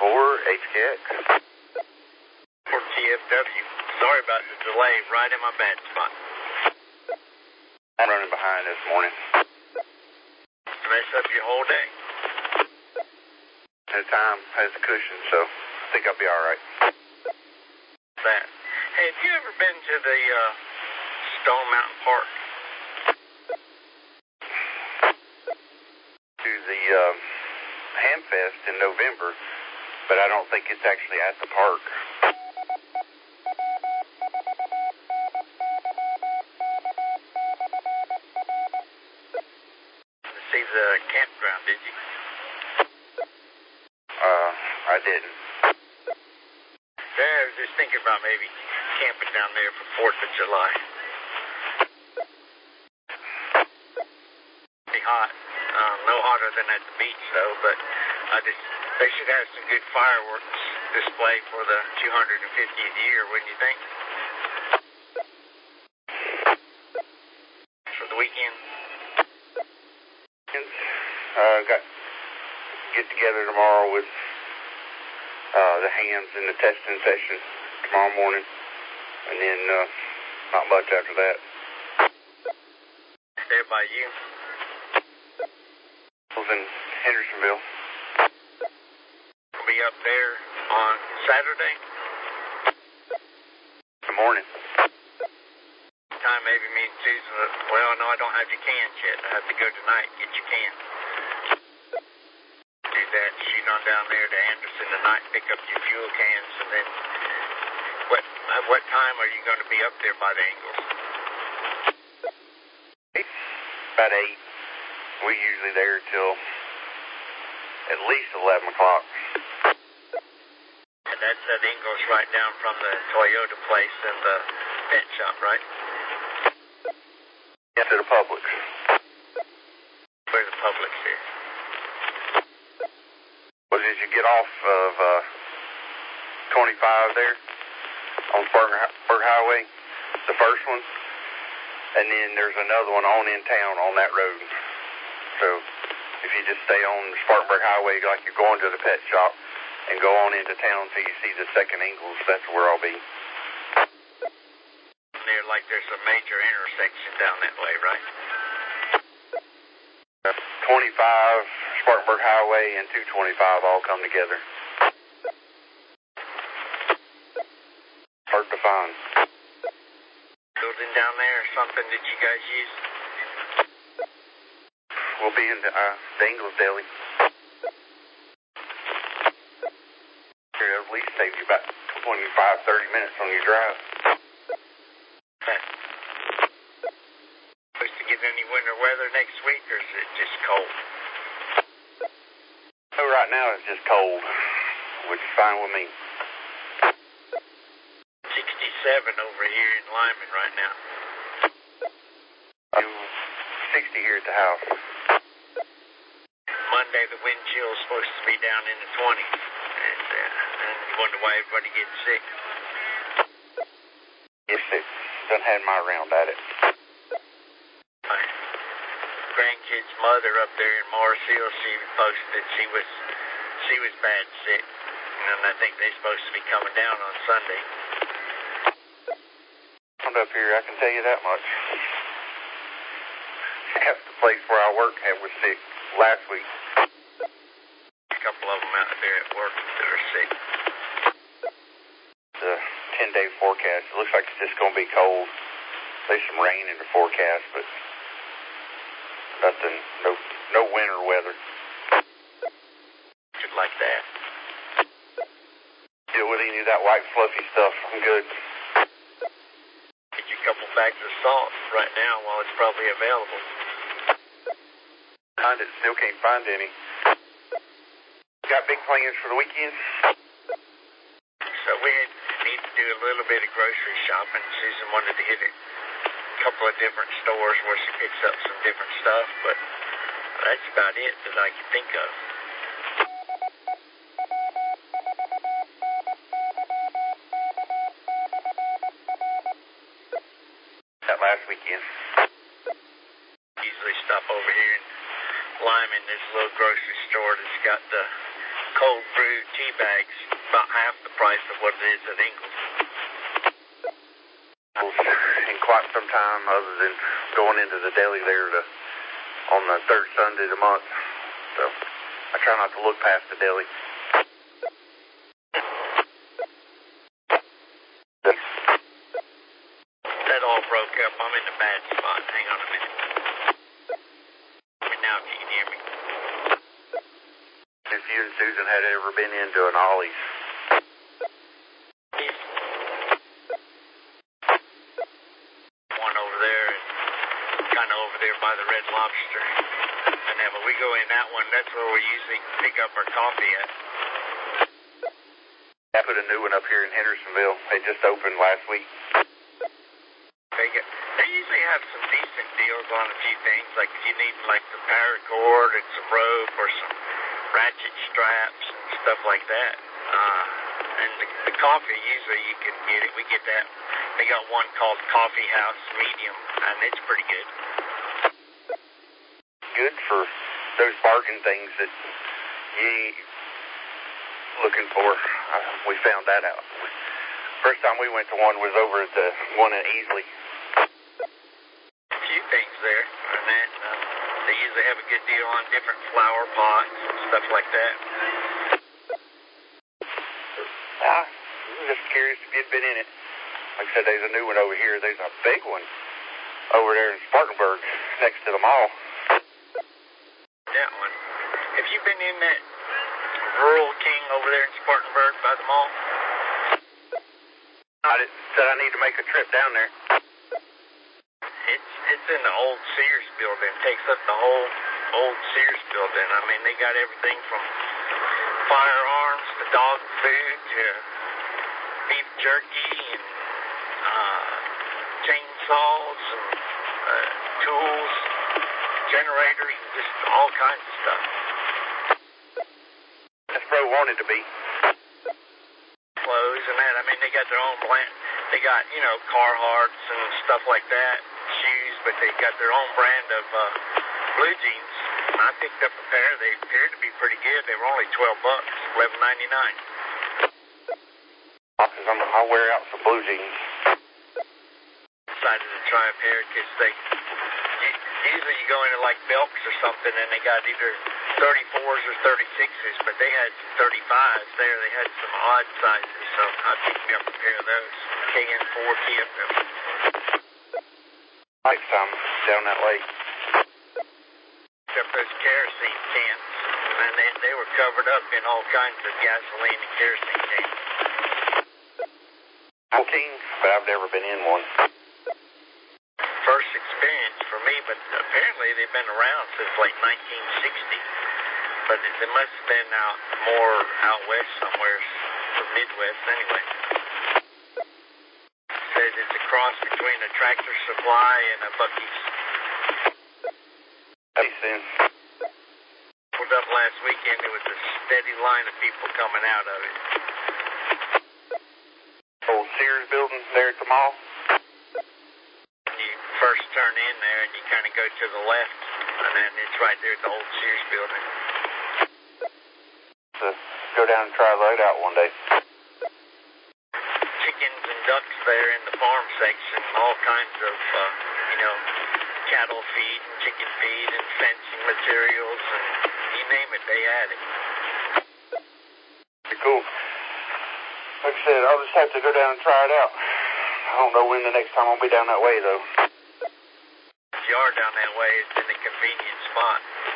HKX. For TFW. Sorry about the delay, right in my bad spot. I'm running behind this morning. Mess up your whole day. The time has a cushion, so I think I'll be all right. That. Hey, have you ever been to the Stone Mountain Park? To the Hamfest in November, but I don't think it's actually at the park. See the campground, did you? I didn't. Yeah, I was just thinking about maybe camping down there for 4th of July. Be hot. No hotter than at the beach, though, but they should have some good fireworks display for the 250th year, wouldn't you think? For the weekend. Got get together tomorrow with the hams in the testing session tomorrow morning, and then not much after that. There by you? I was in Hendersonville. We'll be up there on Saturday? Good morning. Time maybe me and Susan. Well, no, I don't have your cans yet. I have to go tonight and get your cans. Do that, shoot on down there to Anderson tonight, pick up your fuel cans, and then what time are you going to be up there by the Ingles? About 8. We're usually there till at least 11 o'clock. And that's at Ingles right down from the Toyota place and the pet shop, right? Yeah, to the Publix. Where's the Publix here? Well, did you get off of 25 there on Burg Highway, the first one? And then there's another one on in town on that road. So if you just stay on Spartanburg Highway like you're going to the pet shop and go on into town till you see the second Ingles, that's where I'll be. Near like there's a major intersection down that way, right? 25, Spartanburg Highway, and 225 all come together. Hard to find. Building down there or something that you guys use? We'll be in the Ingles Deli. Here, at least save you about 25-30 minutes on your drive. Supposed to get any winter weather next week, or is it just cold? So right now it's just cold, which is fine with me. 67 over here in Lyman right now. 60 here at the house. Monday the wind chill is supposed to be down in the 20s, and you wonder why everybody gets sick. Yes, it done had my round at it. My grandkid's mother up there in Morris Hill, she posted she was bad sick, and I think they're supposed to be coming down on Sunday. I'm up here, I can tell you that much. Half the place where I work was sick last week. A couple of them out there at work that are sick. The 10-day forecast, it looks like it's just going to be cold. There's some rain in the forecast, but nothing, no winter weather. Good like that. Deal with any of that white fluffy stuff, I'm good. Get you a couple bags of salt right now while it's probably available. Still can't find any. Got big plans for the weekend? So we need to do a little bit of grocery shopping. Susan wanted to hit a couple of different stores where she picks up some different stuff, but that's about it that I can think of. That last weekend. Usually stop over here in Lyman, this little grocery store that's got the cold brew tea bags, about half the price of what it is at Ingles. In quite some time, other than going into the deli there on the third Sunday of the month. So I try not to look past the deli. That all broke up. I'm in a bad spot. Hang on a minute. Now if you can hear me. If you and Susan had ever been into an Ollie's. One over there and kind of over there by the Red Lobster. And then when we go in that one, that's where we usually pick up our coffee at. I put a new one up here in Hendersonville. They just opened last week. They usually have some decent deals on a few things, like if you need like some paracord and some rope or some ratchet straps and stuff like that. And the coffee, usually you can get it. We get that. They got one called Coffee House Medium, and it's pretty good. Good for those bargain things that you ain't looking for. We found that out. First time we went to one was over at the one in Easley. A few things there, and then they usually have a good deal on different flower pots and stuff like that. I'm just curious if you'd been in it. Like I said, there's a new one over here. There's a big one over there in Spartanburg next to the mall. That one. Have you been in that Rural King over there in Spartanburg by the mall? I said I need to make a trip down there. It's in the old Sears building. It takes up the whole old Sears building. I mean, they got everything from firearms to dog food to beef jerky and chainsaws and tools, generators, just all kinds of stuff. That's where I wanted to be. Clothes and that. I mean, they got their own brand. They got, Carhartts and stuff like that, shoes, but they got their own brand of blue jeans. I picked up a pair. They appeared to be pretty good. They were only $12, $11.99. I'll wear out some blue jeans. Decided to try a pair because usually you go into like Belk's or something and they got either 34s or 36s, but they had some 35s there. They had some odd sizes, so I picked me up a pair of those. KN4 TFM. Next time down that way. Except those kerosene cans, and they were covered up in all kinds of gasoline and kerosene cans. Okay, but I've never been in one. First experience for me, but apparently they've been around since like 1960. But they must have been more out west somewhere, or Midwest anyway. Says it's a cross between a Tractor Supply and a Buc-ee's. Makes sense. Pulled up last weekend, there was a steady line of people coming out of it. Old Sears building there at the mall. You first turn in there and you kind of go to the left, and then it's right there at the old Sears building. So go down and try that out one day. Chickens and ducks there in the farm section, all kinds of, cattle feed and chicken feed and fencing materials, and you name it, they had it. Cool. Like I said, I'll just have to go down and try it out. I don't know when the next time I'll be down that way, though. If you are down that way, it's in a convenient spot.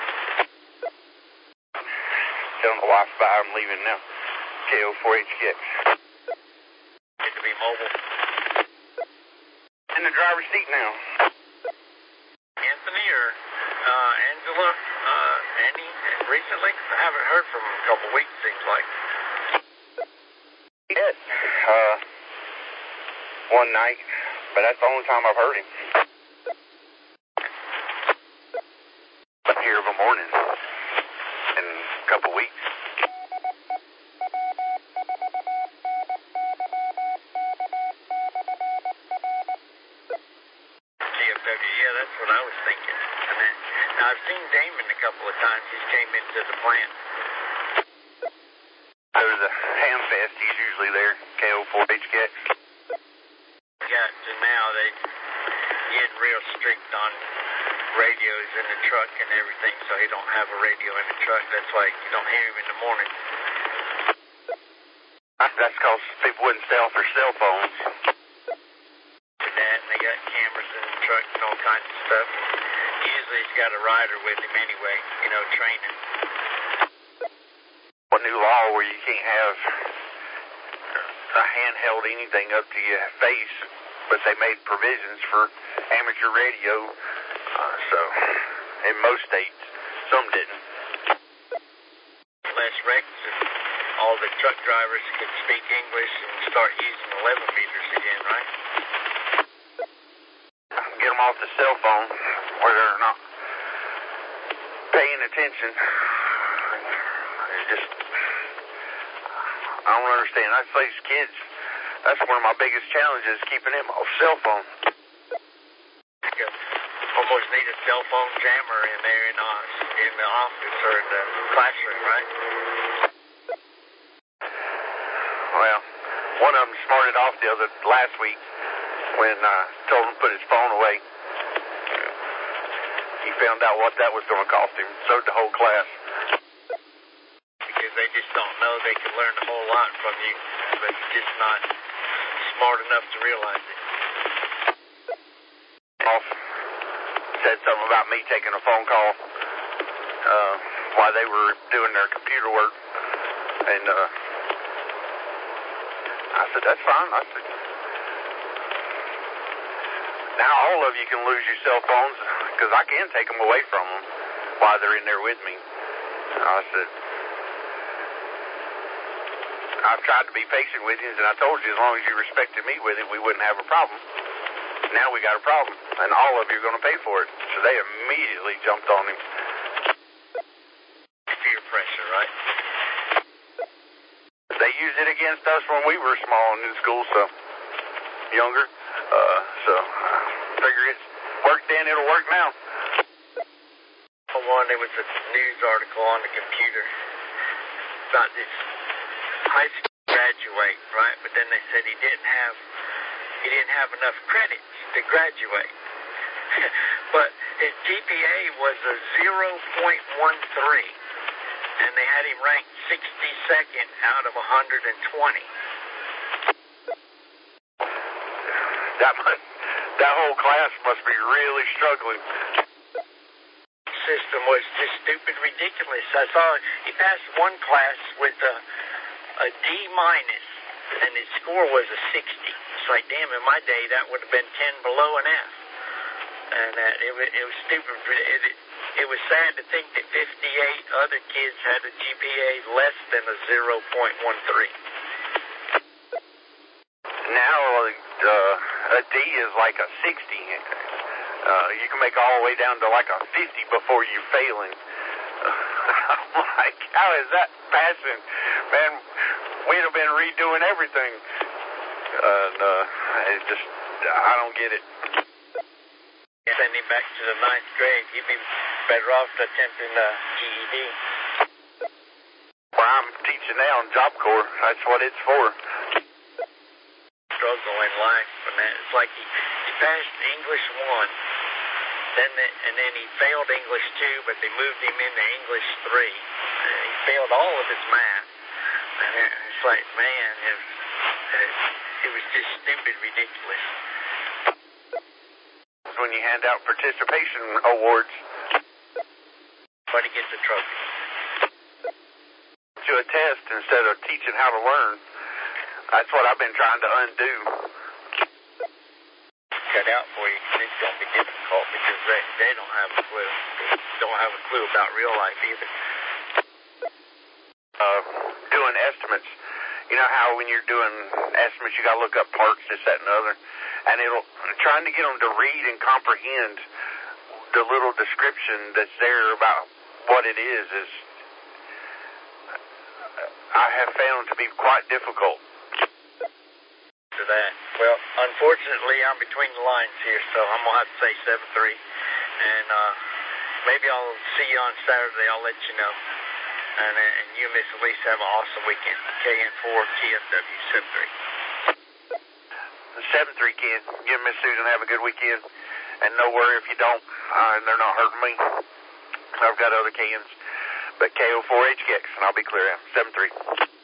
Telling the wife about I'm leaving now. KO4HKX. Get to be mobile. In the driver's seat now. Anthony or Angela, Annie, recently? I haven't heard from him in a couple weeks, seems like. He did. One night, but that's the only time I've heard him. Up here of a morning in a couple weeks. TFW, yeah, that's what I was thinking. And then, now I've seen Damon a couple of times. He came into the plant. the Ham Fest, he's usually there, KO4HK. Yeah, so now they getting real strict on radios in the truck and everything, so he don't have a radio in the truck. That's why you don't hear him in the morning. That's because people wouldn't stay off their cell phones. And that, and they got cameras in the truck and all kinds of stuff. Usually he's got a rider with him anyway, you know, training. A new law where you can't have a handheld anything up to your face, but they made provisions for amateur radio. So, in most states, some didn't. Less wrecks and all the truck drivers could speak English and start using 11 meters again, right? Get them off the cell phone where they're not paying attention. It's just, I don't understand. I say these kids, that's one of my biggest challenges, keeping them off cell phone. You almost need a cell phone jammer in there in the office or in the classroom, right? Well, one of them smarted off last week when I told him to put his phone away. He found out what that was going to cost him. So did the whole class. Because they just don't know they can learn a whole lot from you, but you're just not smart enough to realize it. Off said something about me taking a phone call while they were doing their computer work, and I said, that's fine. I said, now all of you can lose your cell phones because I can take them away from them while they're in there with me. I said, I've tried to be patient with you, and I told you as long as you respected me with it, we wouldn't have a problem. Now we got a problem, and all of you are going to pay for it. So they immediately jumped on him. Peer pressure, right? They used it against us when we were small and in school, so younger. So I figure it's worked then, it'll work now. One, there was a news article on the computer about this high school graduate, right? But then they said he didn't have enough credits to graduate. But his GPA was a 0.13, and they had him ranked 62nd out of 120. That whole class must be really struggling. System was just stupid, ridiculous. I saw he passed one class with a D minus, and his score was a 60. It's like, damn, in my day that would have been 10 below an F. And it was stupid. It was sad to think that 58 other kids had a GPA less than a 0.13. Now a D is like a 60. You can make all the way down to like a 50 before you failing. I'm like, how is that passing? Man, we'd have been redoing everything. It just, I don't get it. Send him back to the 9th grade. He'd be better off attempting the GED. Where I'm teaching now in Job Corps, that's what it's for. Struggle in life, and it's like he passed English 1, and then he failed English 2, but they moved him into English 3. He failed all of his math, and it's like, man, it was just stupid, ridiculous. When you hand out participation awards, but he gets a trophy to a test instead of teaching how to learn. That's what I've been trying to undo. Cut out for you. It's going to be difficult because they don't have a clue. They don't have a clue about real life either. Doing estimates. You know how when you're doing estimates, you got to look up parts, this, that, and the other. And trying to get them to read and comprehend the little description that's there about what it is I have found to be quite difficult. To that. Well, unfortunately, I'm between the lines here, so I'm going to have to say 7-3. And maybe I'll see you on Saturday. I'll let you know. And you and Miss Elise have an awesome weekend. KN4, TSW, 7-3. 7-3, Ken. You and Miss Susan have a good weekend. And no worry if you don't. They're not hurting me. I've got other cans. But KO4HKX, and I'll be clear out. 7-3.